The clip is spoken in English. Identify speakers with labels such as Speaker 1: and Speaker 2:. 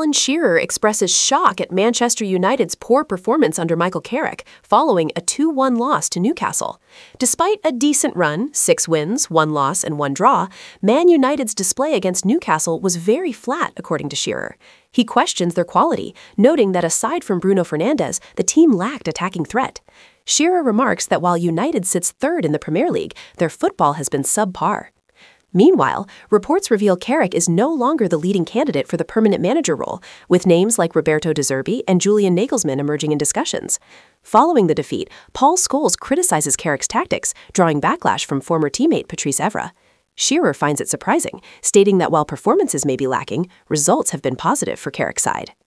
Speaker 1: Alan Shearer expresses shock at Manchester United's poor performance under Michael Carrick, following a 2-1 loss to Newcastle. Despite a decent run, 6 wins, 1 loss, and 1 draw, Man United's display against Newcastle was very flat, according to Shearer. He questions their quality, noting that aside from Bruno Fernandes, the team lacked attacking threat. Shearer remarks that while United sits third in the Premier League, their football has been subpar. Meanwhile, reports reveal Carrick is no longer the leading candidate for the permanent manager role, with names like Roberto De Zerbi and Julian Nagelsmann emerging in discussions. Following the defeat, Paul Scholes criticizes Carrick's tactics, drawing backlash from former teammate Patrice Evra. Shearer finds it surprising, stating that while performances may be lacking, results have been positive for Carrick's side.